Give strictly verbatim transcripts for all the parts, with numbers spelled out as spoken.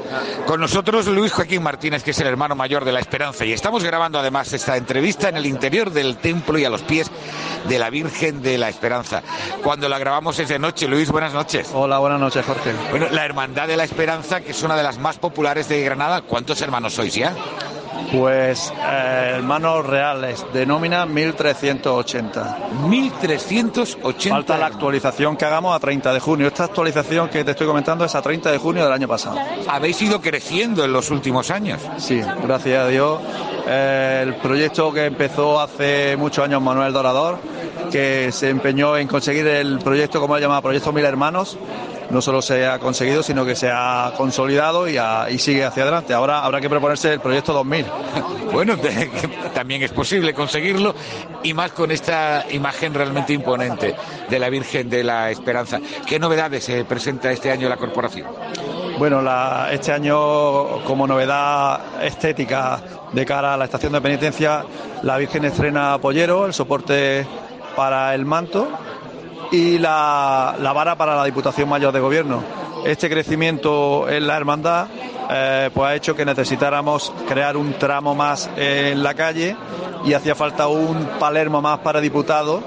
Con nosotros Luis Joaquín Martínez, que es el hermano mayor de la Esperanza, y estamos grabando además esta entrevista en el interior del templo y a los pies de la Virgen de la Esperanza. Cuando la grabamos es de noche. Luis, buenas noches. Hola, buenas noches, Jorge. Bueno, la Hermandad de la Esperanza, que es una de las más populares de Granada, ¿cuántos hermanos sois ya? Pues eh, hermanos reales, de nómina mil trescientos ochenta. mil trescientos ochenta. Falta la actualización que hagamos a treinta de junio. Esta actualización que te estoy comentando es a treinta de junio del año pasado. ¿Habéis ido creciendo en los últimos años? Sí, gracias a Dios. Eh, el proyecto que empezó hace muchos años Manuel Dorador, que se empeñó en conseguir el proyecto, como él llamaba, Proyecto Mil Hermanos, no solo se ha conseguido, sino que se ha consolidado y, a, y sigue hacia adelante. Ahora habrá que proponerse el proyecto dos mil. Bueno, también es posible conseguirlo, y más con esta imagen realmente imponente de la Virgen de la Esperanza. ¿Qué novedades se presenta este año la corporación? Bueno, la, este año, como novedad estética de cara a la estación de penitencia, la Virgen estrena pollero, el soporte para el manto, y la, la vara para la Diputación Mayor de Gobierno. Este crecimiento en la hermandad eh, pues ha hecho que necesitáramos crear un tramo más en la calle, y hacía falta un Palermo más para diputado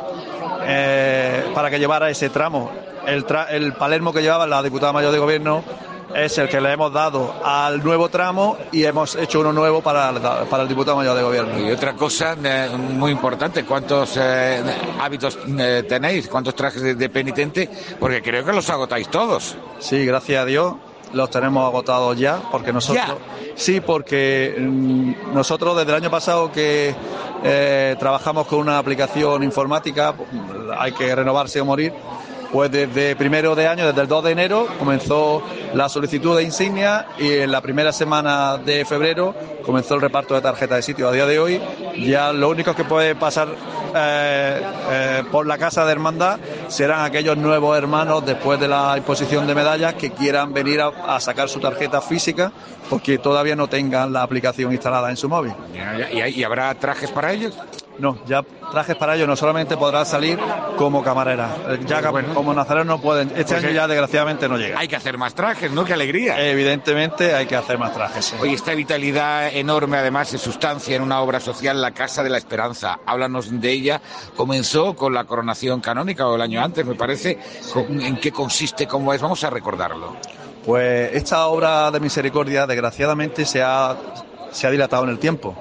eh, para que llevara ese tramo. El, tra el Palermo que llevaba la Diputada Mayor de Gobierno es el que le hemos dado al nuevo tramo, y hemos hecho uno nuevo para, para el diputado mayor de gobierno. Y otra cosa eh, muy importante, ¿cuántos eh, hábitos eh, tenéis? ¿Cuántos trajes de, de penitente? Porque creo que los agotáis todos. Sí, gracias a Dios los tenemos agotados ya, porque nosotros... ¿Ya? Sí, porque mmm, nosotros desde el año pasado que eh, trabajamos con una aplicación informática, hay que renovarse o morir. Pues desde primero de año, desde el dos de enero, comenzó la solicitud de insignia, y en la primera semana de febrero comenzó el reparto de tarjetas de sitio. A día de hoy, ya lo único que puede pasar eh, eh, por la casa de hermandad serán aquellos nuevos hermanos, después de la imposición de medallas, que quieran venir a, a sacar su tarjeta física, porque todavía no tengan la aplicación instalada en su móvil. ¿Y, y, y habrá trajes para ellos? No, ya trajes para ellos no, solamente podrán salir como camarera. Ya bueno, como nazarenos no pueden. Este pues año ya desgraciadamente no llega. Hay que hacer más trajes, ¿no? ¡Qué alegría! Evidentemente hay que hacer más trajes. Sí. Oye, esta vitalidad enorme, además, se sustancia en una obra social, la Casa de la Esperanza. Háblanos de ella. Comenzó con la coronación canónica, o el año antes, me parece. Sí. ¿En qué consiste? ¿Cómo es? Vamos a recordarlo. Pues esta obra de misericordia, desgraciadamente, se ha, se ha dilatado en el tiempo.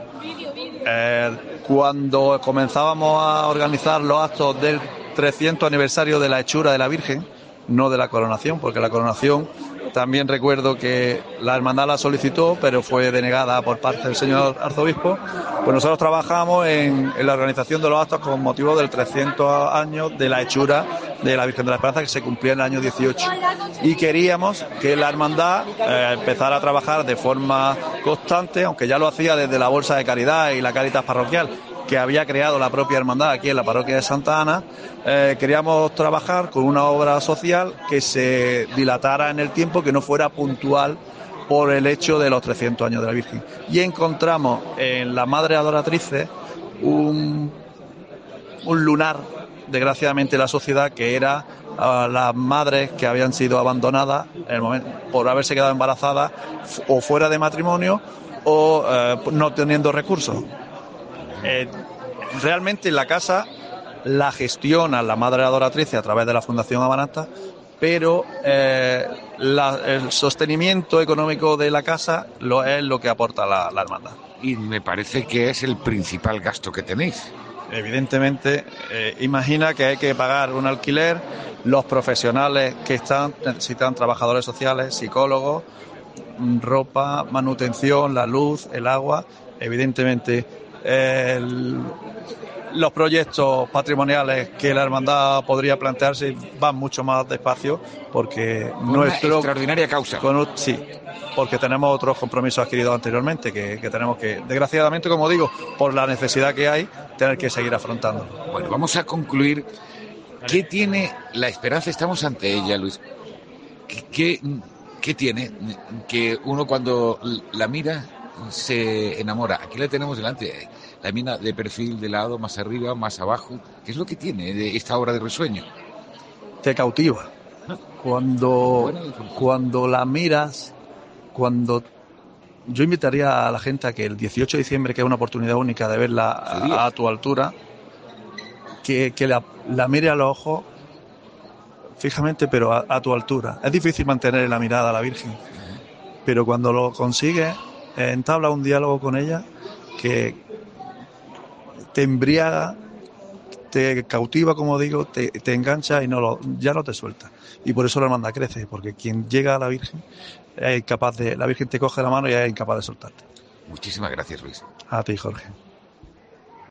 Eh, cuando comenzábamos a organizar los actos del trescientos aniversario de la hechura de la Virgen, no de la coronación, porque la coronación también recuerdo que la hermandad la solicitó, pero fue denegada por parte del señor arzobispo. Pues nosotros trabajamos en, en la organización de los actos con motivo del trescientos años de la hechura de la Virgen de la Esperanza, que se cumplía en el año dieciocho, y queríamos que la hermandad eh, empezara a trabajar de forma constante, aunque ya lo hacía desde la Bolsa de Caridad y la Cáritas Parroquial, que había creado la propia hermandad aquí en la parroquia de Santa Ana. Eh, queríamos trabajar con una obra social que se dilatara en el tiempo, que no fuera puntual por el hecho de los trescientos años de la Virgen. Y encontramos en la Madre Adoratrices un, un lunar, desgraciadamente, de la sociedad, que era a las madres que habían sido abandonadas en el momento, por haberse quedado embarazadas o fuera de matrimonio, o eh, no teniendo recursos. Eh, realmente la casa la gestiona la Madre Adoratriz a través de la Fundación Amaranta, pero eh, la, el sostenimiento económico de la casa lo es lo que aporta la, la hermandad. Y me parece que es el principal gasto que tenéis. Evidentemente, eh, imagina que hay que pagar un alquiler, los profesionales que están, necesitan trabajadores sociales, psicólogos, ropa, manutención, la luz, el agua. Evidentemente, el, los proyectos patrimoniales que la hermandad podría plantearse van mucho más despacio, porque con nuestro... una extraordinaria causa. Con, sí, porque tenemos otros compromisos adquiridos anteriormente que, que tenemos que, desgraciadamente, como digo, por la necesidad que hay, tener que seguir afrontando. Bueno, vamos a concluir. ¿Qué tiene la Esperanza? Estamos ante ella, Luis. ¿Qué, qué, qué tiene? Que uno cuando la mira se enamora. Aquí la tenemos delante. La mina de perfil, de lado, más arriba, más abajo. ¿Qué es lo que tiene de esta obra de risueño? Te cautiva. Cuando, cuando la miras, cuando yo invitaría a la gente a que el dieciocho de diciembre, que es una oportunidad única de verla a, a tu altura, que, que la, la mire a los ojos fijamente, pero a, a tu altura. Es difícil mantener la mirada a la Virgen, pero cuando lo consigues, eh, entablas un diálogo con ella que te embriaga, te cautiva, como digo, te, te engancha y no lo, ya no te suelta. Y por eso la hermandad crece, porque quien llega a la Virgen es incapaz de, la Virgen te coge la mano y es incapaz de soltarte. Muchísimas gracias, Luis. A ti, Jorge.